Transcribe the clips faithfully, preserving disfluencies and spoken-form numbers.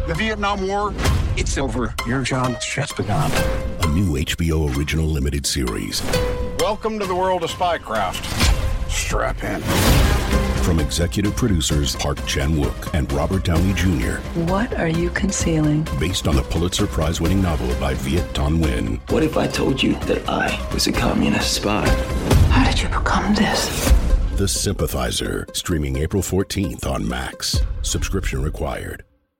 The Vietnam War, it's over. Your job's just begun. A new H B O original limited series. Welcome to the world of spycraft. Strap in. From executive producers Park Chan-wook and Robert Downey Junior What are you concealing? Based on the Pulitzer Prize-winning novel by Viet Thanh Nguyen. What if I told you that I was a communist spy? How did you become this? The Sympathizer, streaming April fourteenth on Max. Subscription required.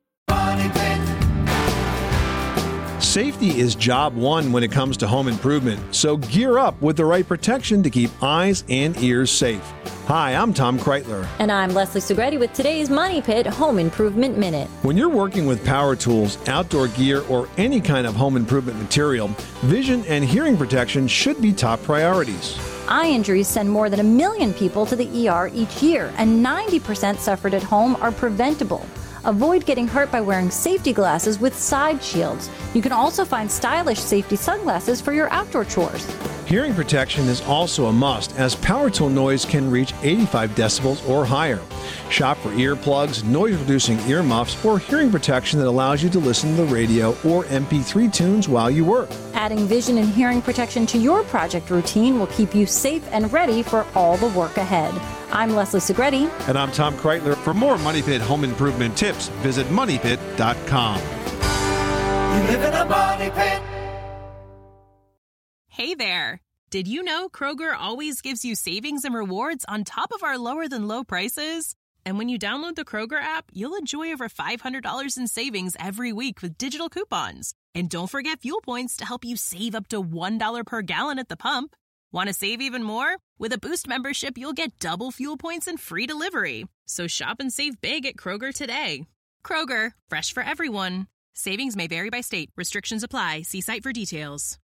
Safety is job one when it comes to home improvement, so gear up with the right protection to keep eyes and ears safe. Hi, I'm Tom Kreitler. And I'm Leslie Segretti with today's Money Pit Home Improvement Minute. When you're working with power tools, outdoor gear, or any kind of home improvement material, vision and hearing protection should be top priorities. Eye injuries send more than a million people to the E R each year, and ninety percent suffered at home are preventable. Avoid getting hurt by wearing safety glasses with side shields. You can also find stylish safety sunglasses for your outdoor chores. Hearing protection is also a must, as power tool noise can reach eighty-five decibels or higher. Shop for earplugs, noise-reducing earmuffs, or hearing protection that allows you to listen to the radio or M P three tunes while you work. Adding vision and hearing protection to your project routine will keep you safe and ready for all the work ahead. I'm Leslie Segretti. And I'm Tom Kreitler. For more Money Pit home improvement tips, visit money pit dot com. You live in a money pit. Hey there! Did you know Kroger always gives you savings and rewards on top of our lower-than-low prices? And when you download the Kroger app, you'll enjoy over five hundred dollars in savings every week with digital coupons. And don't forget fuel points to help you save up to one dollar per gallon at the pump. Want to save even more? With a Boost membership, you'll get double fuel points and free delivery. So shop and save big at Kroger today. Kroger, fresh for everyone. Savings may vary by state. Restrictions apply. See site for details.